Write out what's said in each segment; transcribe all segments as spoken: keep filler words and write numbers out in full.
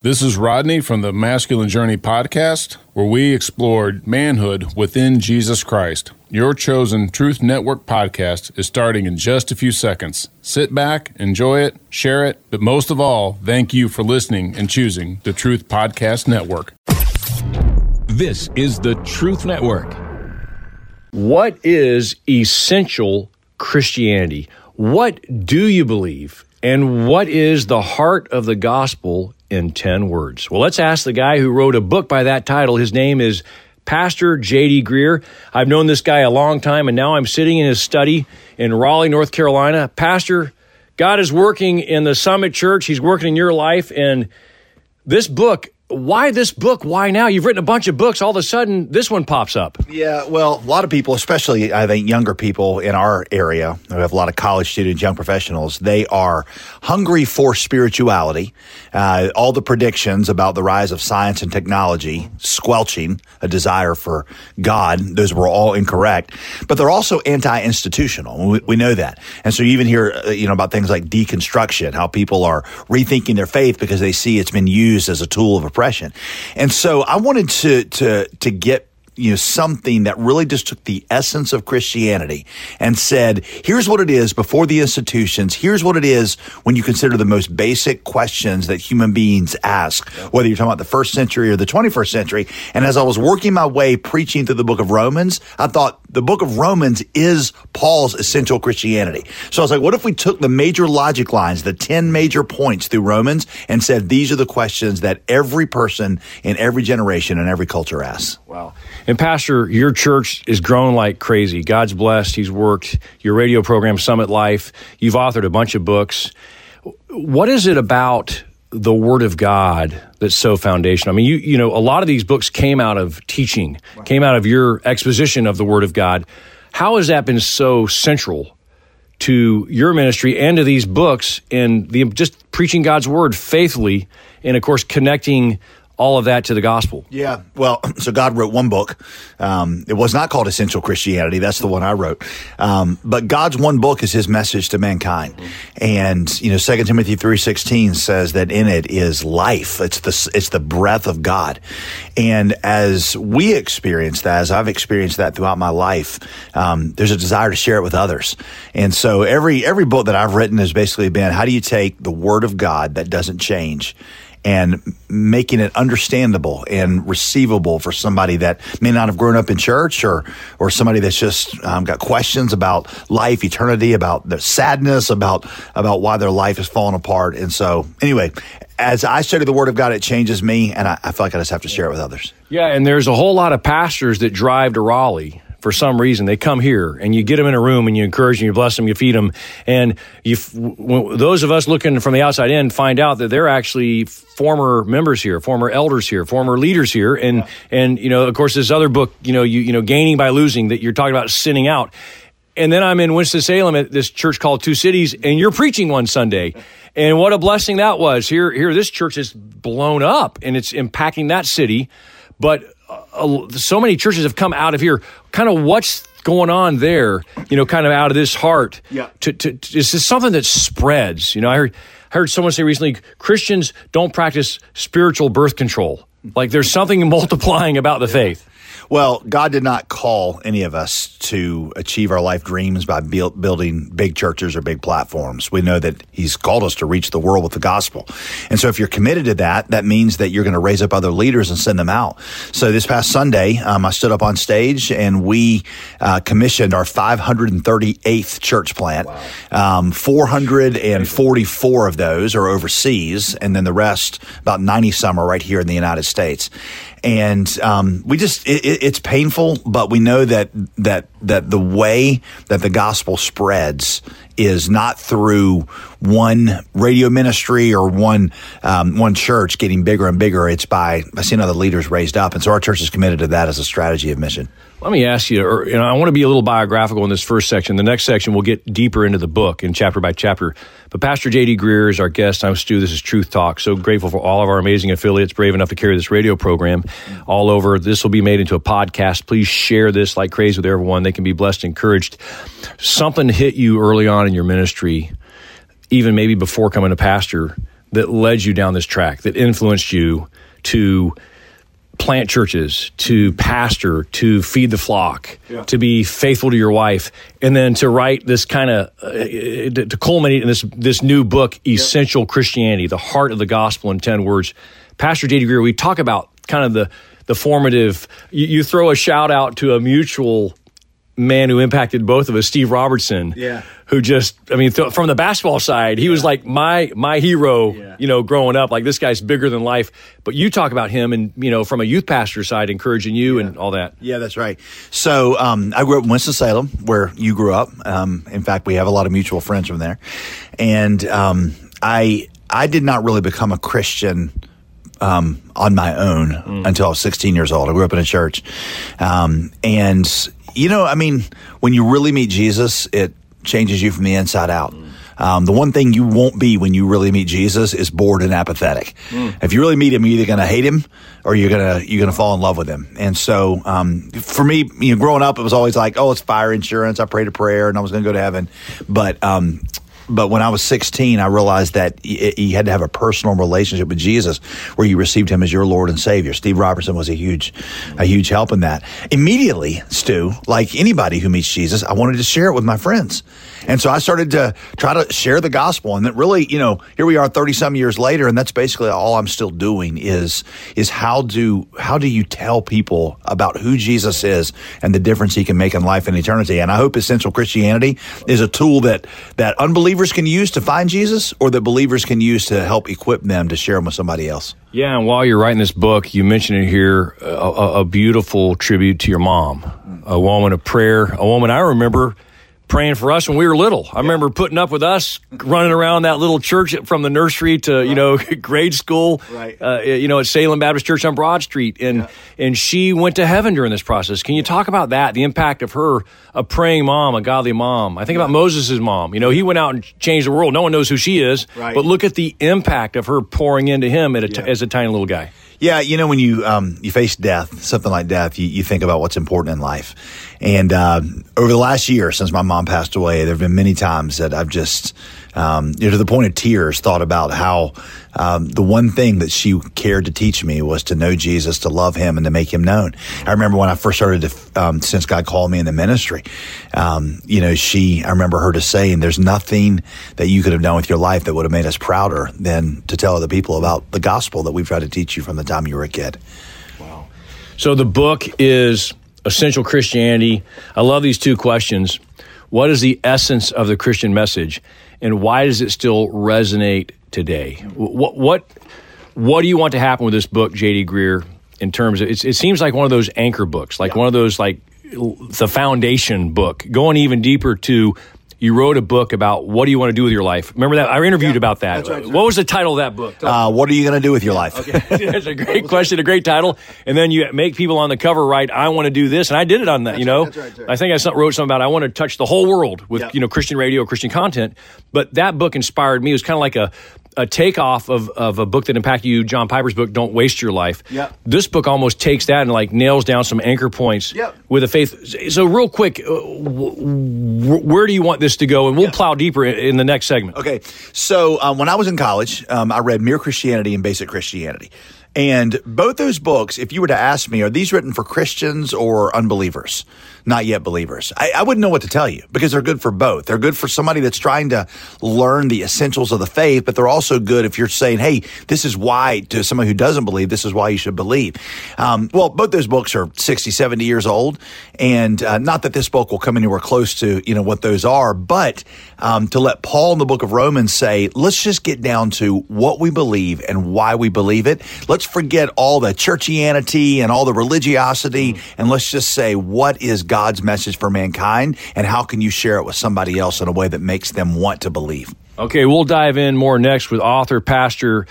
This is Rodney from the Masculine Journey podcast, where we explored manhood within Jesus Christ. Your chosen Truth Network podcast is starting in just a few seconds. Sit back, enjoy it, share it, but most of all, thank you for listening and choosing the Truth Podcast Network. This is the Truth Network. What is essential Christianity? What do you believe? And what is the heart of the gospel in ten words? Well, let's ask the guy who wrote a book by that title. His name is Pastor J D Greear. I've known this guy a long time, and now I'm sitting in his study in Raleigh, North Carolina. Pastor, God is working in the Summit Church. He's working in your life. And this book, why this book? Why now? You've written a bunch of books. All of a sudden, this one pops up. Yeah, well, a lot of people, especially I think younger people in our area, we have a lot of college students, young professionals, they are hungry for spirituality. Uh, all the predictions about the rise of science and technology squelching a desire for God, those were all incorrect. But they're also anti-institutional. We, we know that. And so you even hear, uh, you know, about things like deconstruction, how people are rethinking their faith because they see it's been used as a tool of oppression. And so I wanted to to to get you know something that really just took the essence of Christianity and said, here's what it is before the institutions. Here's what it is when you consider the most basic questions that human beings ask, whether you're talking about the first century or the twenty-first century. And as I was working my way preaching through the book of Romans, I thought the book of Romans is Paul's essential Christianity. So I was like, what if we took the major logic lines, the ten major points through Romans, and said, these are the questions that every person in every generation and every culture asks. Wow. And Pastor, your church is growing like crazy. God's blessed. He's worked your radio program, Summit Life. You've authored a bunch of books. What is it about the Word of God that's so foundational? I mean, you you know, a lot of these books came out of teaching, came out of your exposition of the Word of God. How has that been so central to your ministry and to these books and the just preaching God's Word faithfully and, of course, connecting all of that to the gospel? Yeah. Well, so God wrote one book. Um, it was not called Essential Christianity. That's the one I wrote. Um, but God's one book is his message to mankind. Mm-hmm. And, you know, Second Timothy three sixteen says that in it is life. It's the, it's the breath of God. And as we experience that, as I've experienced that throughout my life, um, there's a desire to share it with others. And so every, every book that I've written has basically been, how do you take the Word of God that doesn't change and making it understandable and receivable for somebody that may not have grown up in church, or or somebody that's just um, got questions about life, eternity, about the sadness, about about why their life is falling apart. And so, anyway, as I study the Word of God, it changes me, and I, I feel like I just have to share it with others. Yeah, and there's a whole lot of pastors that drive to Raleigh. For some reason, they come here, and you get them in a room, and you encourage them, you bless them, you feed them, and you. W- those of us looking from the outside in find out that they're actually former members here, former elders here, former leaders here, and yeah. and you know, of course, this other book, you know, you you know, Gaining by Losing, that you're talking about sinning out. And then I'm in Winston-Salem at this church called Two Cities, and you're preaching one Sunday. And what a blessing that was. Here, here, this church is blown up, and it's impacting that city, but Uh, so many churches have come out of here. Kind of what's going on there, you know, kind of out of this heart. Yeah. To, to, to, is this something that spreads? You know, I heard, I heard someone say recently, Christians don't practice spiritual birth control. Like there's something multiplying about the faith. Well, God did not call any of us to achieve our life dreams by build, building big churches or big platforms. We know that he's called us to reach the world with the gospel. And so if you're committed to that, that means that you're going to raise up other leaders and send them out. So this past Sunday, um, I stood up on stage and we uh, commissioned our five hundred thirty-eighth church plant. Wow. Um, four hundred forty-four of those are overseas, and then the rest, about ninety some, are right here in the United States. And um, we just, it, it's painful, but we know that that that the way that the gospel spreads is not through one radio ministry or one um, one church getting bigger and bigger. It's by, by seeing other leaders raised up. And so our church is committed to that as a strategy of mission. Let me ask you, or, you know, I want to be a little biographical in this first section. The next section, we'll get deeper into the book and chapter by chapter. But Pastor J D Greear is our guest. I'm Stu. This is Truth Talk. So grateful for all of our amazing affiliates brave enough to carry this radio program all over. This will be made into a podcast. Please share this like crazy with everyone. They can be blessed, encouraged. Something hit you early on in your ministry, even maybe before coming to pastor, that led you down this track, that influenced you to plant churches, to pastor, to feed the flock, yeah. to be faithful to your wife, and then to write this kind of, uh, to culminate in this this new book, Essential yeah. Christianity, the heart of the gospel in ten words. Pastor J D. Greear, we talk about kind of the, the formative, you, you throw a shout out to a mutual man who impacted both of us, Steve Robertson, yeah. who just, I mean, th- from the basketball side, he yeah. was like my my hero, yeah. you know, growing up. Like, this guy's bigger than life. But you talk about him and, you know, from a youth pastor side, encouraging you yeah. and all that. Yeah, that's right. So um, I grew up in Winston-Salem, where you grew up. Um, in fact, we have a lot of mutual friends from there. And um, I I did not really become a Christian um, on my own mm. until I was sixteen years old. I grew up in a church. Um, and You know, I mean, when you really meet Jesus, it changes you from the inside out. Mm. Um, the one thing you won't be when you really meet Jesus is bored and apathetic. Mm. If you really meet him, you're either going to hate him or you're going to you're going to fall in love with him. And so, um, for me, you know, growing up, it was always like, oh, it's fire insurance. I prayed a prayer and I was going to go to heaven. But um, But when I was sixteen, I realized that you had to have a personal relationship with Jesus where you received him as your Lord and Savior. Steve Robertson was a huge, a huge help in that. Immediately, Stu, like anybody who meets Jesus, I wanted to share it with my friends. And so I started to try to share the gospel. And that really, you know, here we are thirty some years later, and that's basically all I'm still doing is, is how do, how do you tell people about who Jesus is and the difference he can make in life and eternity? And I hope Essential Christianity is a tool that, that unbelievers can use to find Jesus, or that believers can use to help equip them to share them with somebody else. Yeah, and while you're writing this book, you mentioned it here, a, a, a beautiful tribute to your mom, a woman of prayer, a woman I remember praying for us when we were little. I yeah. remember putting up with us running around that little church from the nursery to, right. you know, grade school, right. uh, you know, at Salem Baptist Church on Broad Street. And, yeah. and she went to heaven during this process. Can you talk about that, the impact of her, a praying mom, a godly mom? I think yeah. about Moses' mom. You know, he went out and changed the world. No one knows who she is. Right. But look at the impact of her pouring into him at a t- yeah. as a tiny little guy. Yeah, you know, when you um, you face death, something like death, you, you think about what's important in life. And uh, over the last year, since my mom passed away, there have been many times that I've just, um, you know, to the point of tears, thought about how um, the one thing that she cared to teach me was to know Jesus, to love him, and to make him known. I remember when I first started to, um, since God called me in the ministry, um, you know, she, I remember her just saying, there's nothing that you could have done with your life that would have made us prouder than to tell other people about the gospel that we've tried to teach you from the time you were a kid. Wow. So the book is Essential Christianity. I love these two questions. What is the essence of the Christian message, and why does it still resonate today? What what what do you want to happen with this book, J D. Greear, in terms of, it's, it seems like one of those anchor books, like yeah. one of those, like the foundation book, going even deeper to, you wrote a book about what do you want to do with your life. Remember that? I interviewed yeah, about that. That's right, that's right. What was the title of that book? Uh, what are you going to do with your life? Okay. That's a great question, a great title. And then you make people on the cover write, I want to do this. And I did it on that, that's you know. Right, that's right, that's right. I think I wrote something about I want to touch the whole world with, yep. you know, Christian radio, Christian content. But that book inspired me. It was kind of like a, a takeoff of, of a book that impacted you, John Piper's book, Don't Waste Your Life. Yep. This book almost takes that and like nails down some anchor points yep. with a faith. So real quick, uh, w- w- where do you want this to go? And we'll yep. plow deeper in, in the next segment. Okay. So um, when I was in college, um, I read Mere Christianity and Basic Christianity. And both those books, if you were to ask me, are these written for Christians or unbelievers? Not yet believers. I, I wouldn't know what to tell you because they're good for both. They're good for somebody that's trying to learn the essentials of the faith, but they're also good if you're saying, hey, this is why, to somebody who doesn't believe, this is why you should believe. Um, well, both those books are sixty, seventy years old. And uh, not that this book will come anywhere close to, you know, what those are, but um, to let Paul in the book of Romans say, let's just get down to what we believe and why we believe it. Let's forget all the churchianity and all the religiosity, mm. and let's just say, what is God's message for mankind, and how can you share it with somebody else in a way that makes them want to believe? Okay, we'll dive in more next with author, pastor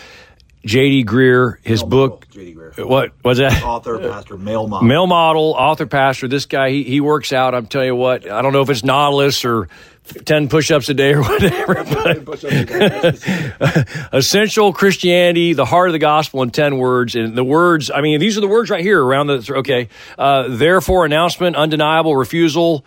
J D. Greear. His male book. Model, J D. Greear. What was that? Author, pastor, male model. Male model, author, pastor. This guy, he, he works out. I'm telling you what. I don't know if it's Nautilus or ten push-ups a day or whatever. But Essential Christianity, the heart of the gospel in ten words. And the words, I mean, these are the words right here around the, okay. Uh, therefore, announcement, undeniable, refusal,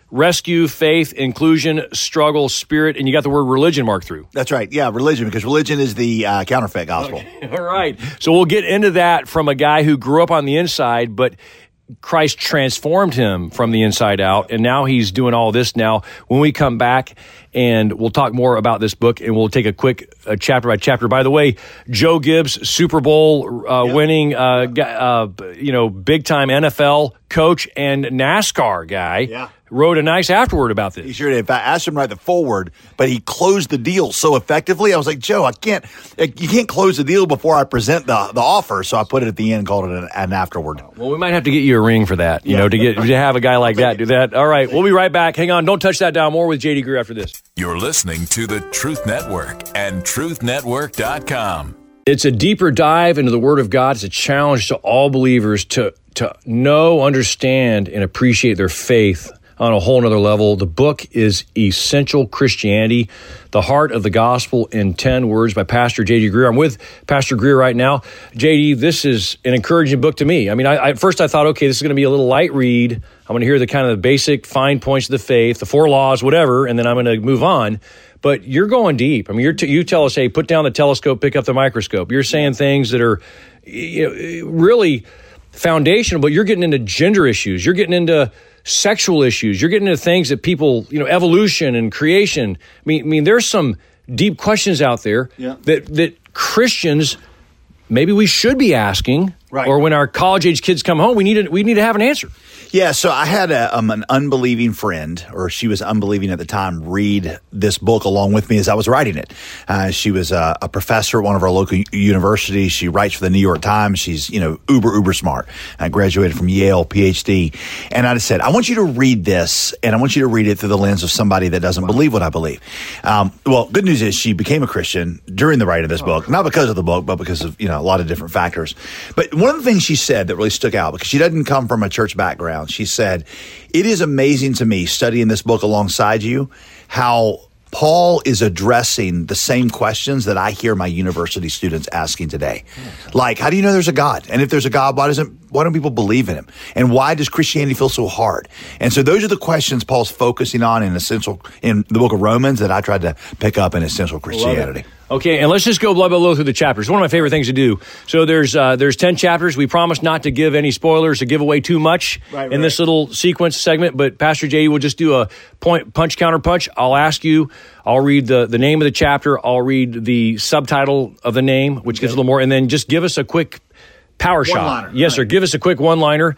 rescue, faith, inclusion, struggle, spirit, and you got the word religion marked through. That's right. Yeah, religion, because religion is the uh, counterfeit gospel. Okay. All right. So we'll get into that from a guy who grew up on the inside, but Christ transformed him from the inside out, and now he's doing all this now. When we come back, and we'll talk more about this book, and we'll take a quick uh, chapter by chapter. By the way, Joe Gibbs, Super Bowl uh, yep. winning, uh, uh, you know, big time N F L coach and NASCAR guy, yeah. wrote a nice afterword about this. He sure did. In fact, I asked him to write the foreword, but he closed the deal so effectively. I was like, Joe, I can't, you can't close the deal before I present the the offer. So I put it at the end, called it an, an afterword. Well, we might have to get you a ring for that, you yeah. know, to get to have a guy like that do that. All right, we'll be right back. Hang on, don't touch that down. More with J D Greear after this. You're listening to the Truth Network and truth network dot com. It's a deeper dive into the Word of God. It's a challenge to all believers to to know, understand, and appreciate their faith on a whole nother level. The book is Essential Christianity, the Heart of the Gospel in ten words by Pastor J D Greear. I'm with Pastor Greear right now. J D, this is an encouraging book to me. I mean, I, I, at first I thought, okay, this is going to be a little light read. I'm going to hear the kind of the basic fine points of the faith, the four laws, whatever, and then I'm going to move on. But you're going deep. I mean, you're t- you tell us, hey, put down the telescope, pick up the microscope. You're saying things that are you know, really foundational, but you're getting into gender issues. You're getting into sexual issues. You're getting into things that people, you know, evolution and creation. I mean, I mean, there's some deep questions out there yeah. that that Christians maybe we should be asking, right. or when our college age kids come home, we need to, we need to have an answer. Yeah, so I had a, um, an unbelieving friend, or she was unbelieving at the time, read this book along with me as I was writing it. Uh, she was a, a professor at one of our local u- universities. She writes for the New York Times. She's, you know, uber, uber smart. I graduated from Yale, P H D. And I just said, I want you to read this, and I want you to read it through the lens of somebody that doesn't wow. believe what I believe. Um, well, good news is she became a Christian during the writing of this oh. book, not because of the book, but because of, you know, a lot of different factors. But one of the things she said that really stuck out, because she doesn't come from a church background, she said, it is amazing to me studying this book alongside you, how Paul is addressing the same questions that I hear my university students asking today. Like, how do you know there's a God? And if there's a God, why doesn't why don't people believe in him? And why does Christianity feel so hard? And so those are the questions Paul's focusing on in essential in the book of Romans that I tried to pick up in Essential Christianity. Okay, and let's just go blah, blah, blah through the chapters. One of my favorite things to do. So there's uh, there's ten chapters. We promise not to give any spoilers, to give away too much right, in right. this little sequence segment, but Pastor J will just do a point, punch, counter punch. I'll ask you, I'll read the, the name of the chapter, I'll read the subtitle of the name, which okay. gives a little more, and then just give us a quick power one-liner. shot. Yes, right. sir, give us a quick one-liner.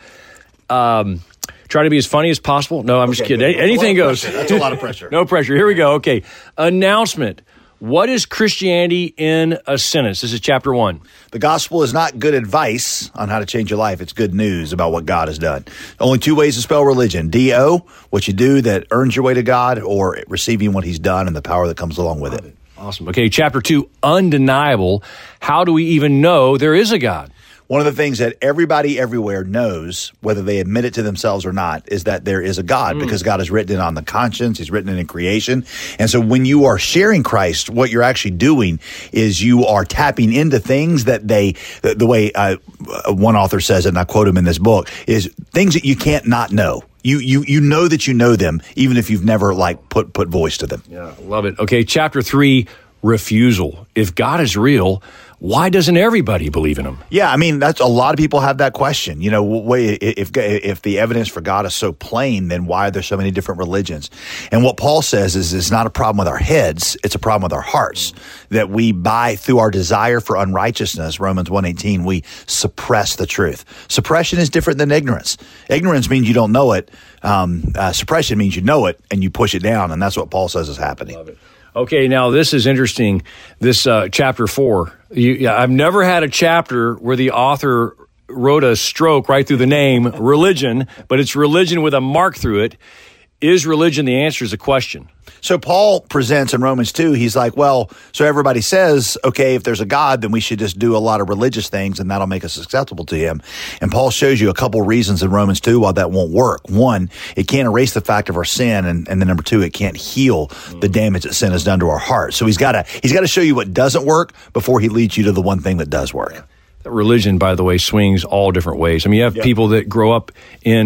Um, try to be as funny as possible. No, I'm okay, just kidding. Anything goes. That's a lot of pressure. No pressure. Here we go. Okay, announcement. What is Christianity in a sentence? This is chapter one. The gospel is not good advice on how to change your life. It's good news about what God has done. Only two ways to spell religion. D O, what you do that earns your way to God, or receiving what he's done and the power that comes along with it. Awesome. Okay, chapter two, undeniable. How do we even know there is a God? One of the things that everybody everywhere knows, whether they admit it to themselves or not, is that there is a God, mm. because God has written it on the conscience. He's written it in creation. And so when you are sharing Christ, what you're actually doing is you are tapping into things that they, the, the way uh, one author says it, and I quote him in this book, is things that you can't not know. You you you know that you know them, even if you've never like put put voice to them. Yeah, love it. Okay, chapter three, refusal. If God is real, why doesn't everybody believe in him? Yeah, I mean, that's a lot of people have that question. You know, wait, if if the evidence for God is so plain, then why are there so many different religions? And what Paul says is it's not a problem with our heads, it's a problem with our hearts. That we, by through our desire for unrighteousness, Romans one eighteen, we suppress the truth. Suppression is different than ignorance. Ignorance means you don't know it. Um, uh, suppression means you know it and you push it down, and that's what Paul says is happening. Love it. Okay, now this is interesting. This uh, chapter four. You, yeah, I've never had a chapter where the author wrote a stroke right through the name, religion, but it's religion with a mark through it. Is religion the answer is a question. So Paul presents in Romans two, he's like, well, so everybody says, okay, if there's a God, then we should just do a lot of religious things and that'll make us acceptable to him. And Paul shows you a couple reasons in Romans two why that won't work. One, it can't erase the fact of our sin. And, and then number two, it can't heal the damage that sin has done to our heart. So he's got to, he's got to show you what doesn't work before he leads you to the one thing that does work. Religion, by the way, swings all different ways. I mean, you have yep. people that grow up in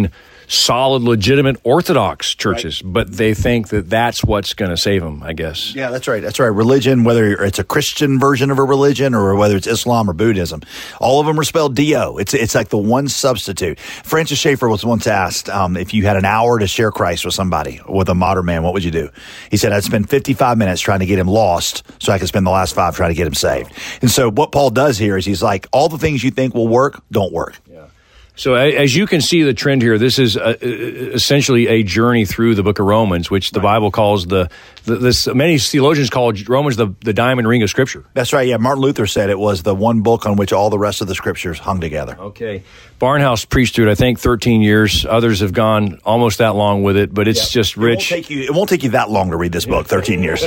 solid, legitimate Orthodox churches, right. But they think that that's what's going to save them, I guess. Yeah, that's right. That's right. Religion, whether it's a Christian version of a religion or whether it's Islam or Buddhism, all of them are spelled D O. It's it's like the one substitute. Francis Schaeffer was once asked um, if you had an hour to share Christ with somebody, with a modern man, what would you do? He said, I'd spend fifty-five minutes trying to get him lost so I could spend the last five trying to get him saved. And so what Paul does here is he's like, all the things you think will work, don't work. Yeah. So as you can see the trend here, this is a, essentially a journey through the book of Romans, which the Bible calls the, the this many theologians call Romans the, the diamond ring of Scripture. That's right. Yeah, Martin Luther said it was the one book on which all the rest of the Scriptures hung together. Okay. Barnhouse preached through it, I think, thirteen years. Others have gone almost that long with it, but it's yeah. just rich. It won't, take you, it won't take you that long to read this book, thirteen years.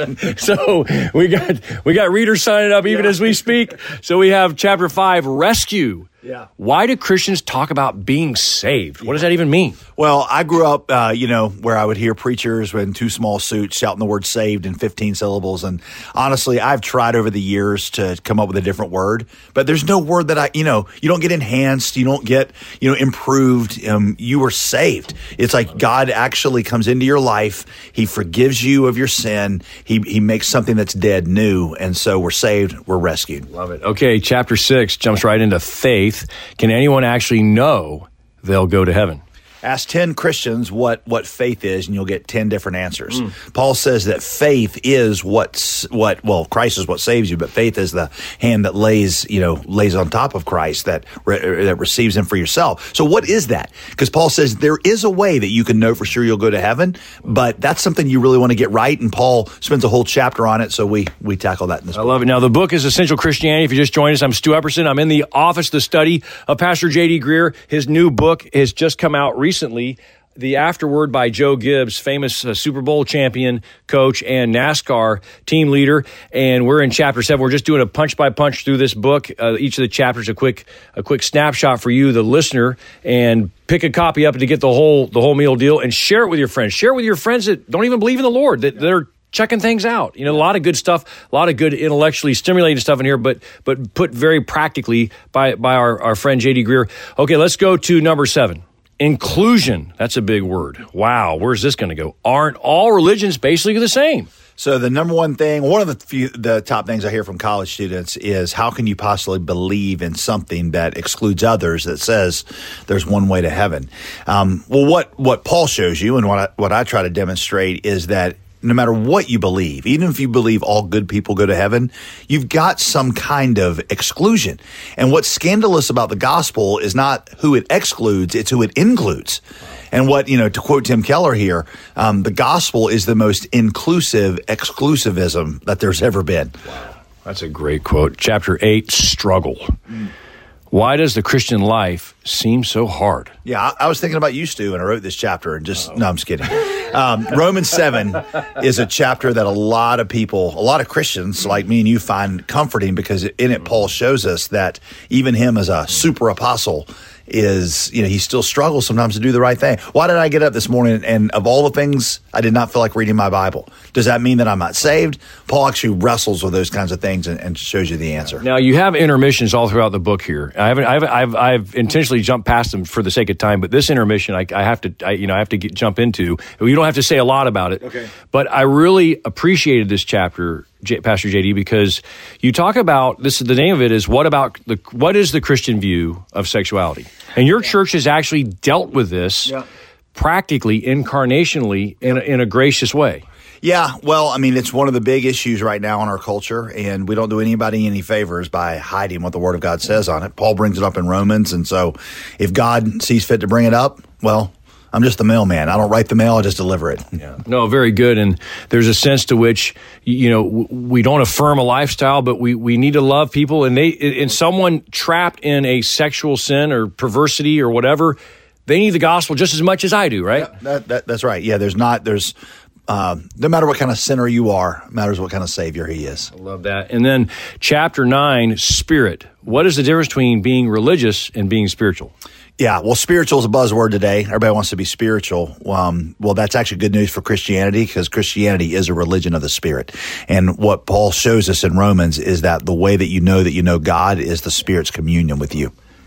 So we got we got readers signing up even yeah. as we speak. So we have chapter five, Rescue. Yeah. Why do Christians talk about being saved? What does that even mean? Well, I grew up, uh, you know, where I would hear preachers in two small suits shouting the word saved in fifteen syllables. And honestly, I've tried over the years to come up with a different word, but there's no word that I, you know, you don't get enhanced, you don't get, you know, improved. Um, you were saved. It's like God actually comes into your life. He forgives you of your sin. He, he makes something that's dead new. And so we're saved. We're rescued. Love it. Okay. Chapter six jumps right into faith. Can anyone actually know they'll go to heaven? Ask ten Christians what, what faith is, and you'll get ten different answers. Mm. Paul says that faith is what's what. Well, Christ is what saves you, but faith is the hand that lays, you know, lays on top of Christ that re, that receives Him for yourself. So, what is that? Because Paul says there is a way that you can know for sure you'll go to heaven, but that's something you really want to get right. And Paul spends a whole chapter on it, so we we tackle that in this book. I love it. Now, the book is Essential Christianity. If you just joined us, I'm Stu Epperson. I'm in the office, the study of Pastor J D Greear. His new book has just come out recently. Recently, The Afterword by Joe Gibbs, famous uh, Super Bowl champion, coach, and NASCAR team leader. And we're in chapter seven. We're just doing a punch by punch through this book. Uh, each of the chapters, a quick a quick snapshot for you, the listener, and pick a copy up to get the whole the whole meal deal and share it with your friends. Share it with your friends that don't even believe in the Lord, that they're checking things out. You know, a lot of good stuff, a lot of good intellectually stimulating stuff in here, but but put very practically by by our, our friend J D Greear. Okay, let's go to number seven. Inclusion. That's a big word. Wow, where's this going to go? Aren't all religions basically the same? So the number one thing, one of the few, the top things I hear from college students is, how can you possibly believe in something that excludes others, that says there's one way to heaven? Um, well, what what Paul shows you, and what I, what I try to demonstrate, is that no matter what you believe, even if you believe all good people go to heaven, you've got some kind of exclusion. And what's scandalous about the gospel is not who it excludes, it's who it includes. And what, you know, to quote Tim Keller here, um, the gospel is the most inclusive exclusivism that there's ever been. Wow. That's a great quote. Chapter eight, struggle. Mm. Why does the Christian life seem so hard? Yeah, I, I was thinking about you, Stu, and I wrote this chapter. And just Uh-oh. no, I'm just kidding. Um, Romans seven is a chapter that a lot of people, a lot of Christians like me and you, find comforting, because in it Paul shows us that even him as a super apostle is, you know, he still struggles sometimes to do the right thing. Why did I get up this morning and of all the things, I did not feel like reading my Bible? Does that mean that I'm not saved? Paul actually wrestles with those kinds of things and, and shows you the answer. Now, you have intermissions all throughout the book here. I haven't, I've, I've, I've intentionally jumped past them for the sake of time, but this intermission, I, I have to, I, you know, I have to get, jump into. You don't have to say a lot about it. Okay. But I really appreciated this chapter, J, Pastor J D, because you talk about this. The name of it is what about the what is the Christian view of sexuality? And your yeah. church has actually dealt with this yeah. practically, incarnationally, in a, in a gracious way. Yeah, well, I mean, it's one of the big issues right now in our culture, and we don't do anybody any favors by hiding what the Word of God says on it. Paul brings it up in Romans, and so if God sees fit to bring it up, well, I'm just the mailman. I don't write the mail, I just deliver it. Yeah. No, very good. And there's a sense to which, you know, we don't affirm a lifestyle, but we, we need to love people. And they, and someone trapped in a sexual sin or perversity or whatever, they need the gospel just as much as I do, right? Yeah, that, that, that's right. Yeah, there's not, there's, Uh, no matter what kind of sinner you are, matters what kind of Savior He is. I love that. And then chapter nine, spirit. What is the difference between being religious and being spiritual? Yeah, well, spiritual is a buzzword today. Everybody wants to be spiritual. Um, well, that's actually good news for Christianity, because Christianity is a religion of the Spirit. And what Paul shows us in Romans is that the way that you know that you know God is the Spirit's communion with you.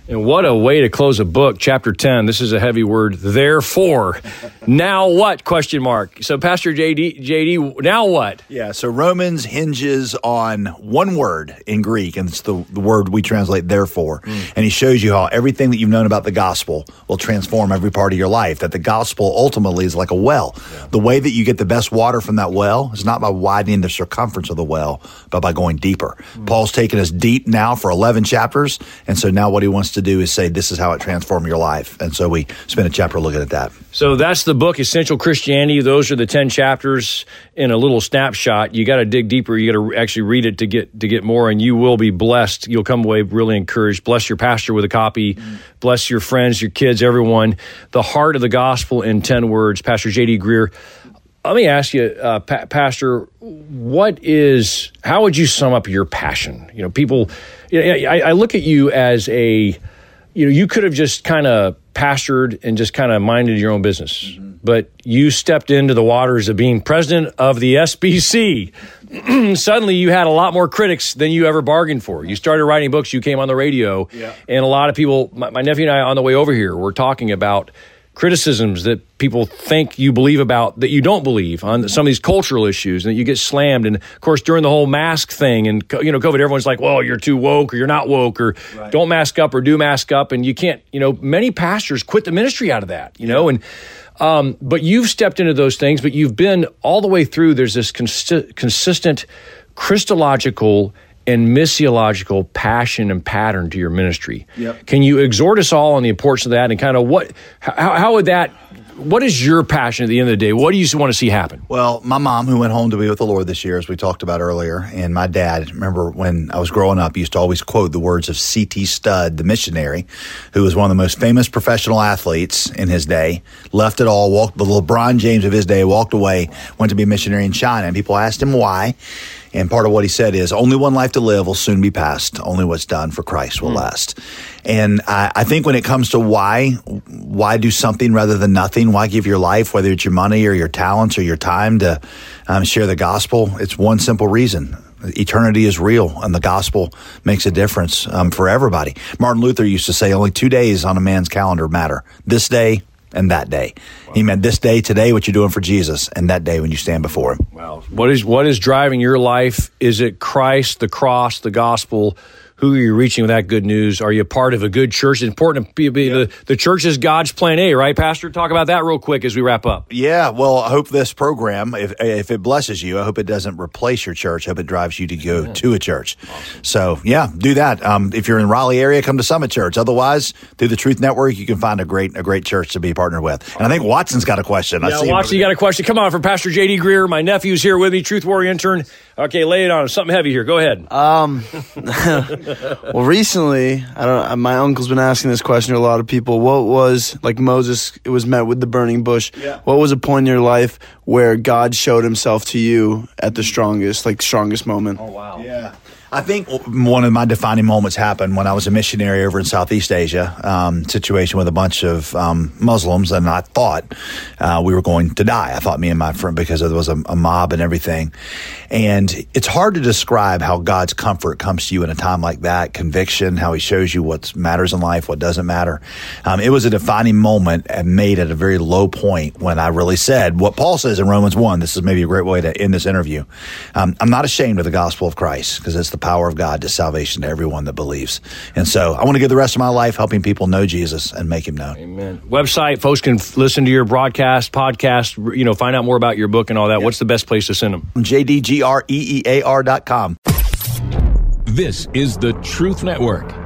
And what a way to close a book, chapter ten. This is a heavy word. Therefore, now what? Question mark. So, Pastor J D, J D, now what? Yeah, so Romans hinges on one word in Greek, and it's the, the word we translate therefore. Mm. And he shows you how everything that you've known about the gospel will transform every part of your life, that the gospel ultimately is like a well. Yeah. The way that you get the best water from that well is not by widening the circumference of the well, but by going deeper. Mm. Paul's taken us deep now for eleven chapters, and so now what he wants to do is say this is how it transformed your life. And so we spent a chapter looking at that. So that's the book, Essential Christianity. Those are the ten chapters in a little snapshot. You got to dig deeper. You got to actually read it to get to get more, and you will be blessed. You'll come away really encouraged. Bless your pastor with a copy. Mm. Bless your friends, your kids, everyone. The Heart of the Gospel in ten words. Pastor J D. Greear. Let me ask you, uh, pa- Pastor, what is, how would you sum up your passion? You know, people, you know, I, I look at you as a, you know, you could have just kind of pastored and just kind of minded your own business, mm-hmm. but you stepped into the waters of being president of the S B C. Suddenly you had a lot more critics than you ever bargained for. You started writing books, you came on the radio, yeah. and a lot of people, my, my nephew and I on the way over here, were talking about criticisms that people think you believe about that you don't believe on some of these cultural issues, and that you get slammed. And of course, during the whole mask thing and, you know, COVID, everyone's like, well, you're too woke or you're not woke or right. don't mask up or do mask up. And you can't, you know, many pastors quit the ministry out of that, you yeah. know, and, um, but you've stepped into those things, but you've been all the way through. There's this consi- consistent Christological and missiological passion and pattern to your ministry. Yep. Can you exhort us all on the importance of that, and kind of what, how, how would that, what is your passion at the end of the day? What do you want to see happen? Well, my mom, who went home to be with the Lord this year, as we talked about earlier, and my dad, remember when I was growing up, he used to always quote the words of C T Studd, the missionary, who was one of the most famous professional athletes in his day, left it all, walked, the LeBron James of his day, walked away, went to be a missionary in China, and people asked him why. And part of what he said is, only one life to live will soon be past. Only what's done for Christ will mm. last. And I, I think when it comes to why, why do something rather than nothing? Why give your life, whether it's your money or your talents or your time, to um, share the gospel? It's one simple reason. Eternity is real, and the gospel makes a difference um, for everybody. Martin Luther used to say only two days on a man's calendar matter. This day and that day. Wow. He meant this day, today, what you're doing for Jesus, and that day when you stand before him. Wow. What is what is driving your life? Is it Christ, the cross, the gospel? Who are you reaching with that good news? Are you part of a good church? It's important to be, be yeah. the, the church is God's plan A, right, Pastor? Talk about that real quick as we wrap up. Yeah, well, I hope this program, if if it blesses you, I hope it doesn't replace your church. I hope it drives you to go yeah. to a church. Awesome. So, yeah, do that. Um, if you're in the Raleigh area, come to Summit Church. Otherwise, through the Truth Network, you can find a great a great church to be partnered with. And I think Watson's got a question. Yeah, Watson, you got a question. Come on, from Pastor J D. Greear. My nephew's here with me, Truth Warrior intern. Okay, lay it on him. Something heavy here. Go ahead. Um, well, recently, I don't. My uncle's been asking this question to a lot of people. What was, like Moses, it was met with the burning bush. Yeah. What was a point in your life where God showed himself to you at the strongest, like strongest moment? Oh, wow. Yeah. I think one of my defining moments happened when I was a missionary over in Southeast Asia, um, situation with a bunch of um, Muslims, and I thought uh, we were going to die. I thought me and my friend, because there was a, a mob and everything. And it's hard to describe how God's comfort comes to you in a time like that, conviction, how he shows you what matters in life, what doesn't matter. Um, it was a defining moment and made at a very low point when I really said what Paul says in Romans one. This is maybe a great way to end this interview. Um, I'm not ashamed of the gospel of Christ, because it's the power of God to salvation to everyone that believes. And so I want to give the rest of my life helping people know Jesus and make him known. Amen. Website, folks can f- listen to your broadcast, podcast, you know, find out more about your book and all that. Yep. What's the best place to send them? J D G R E E A R dot com. This is the Truth Network.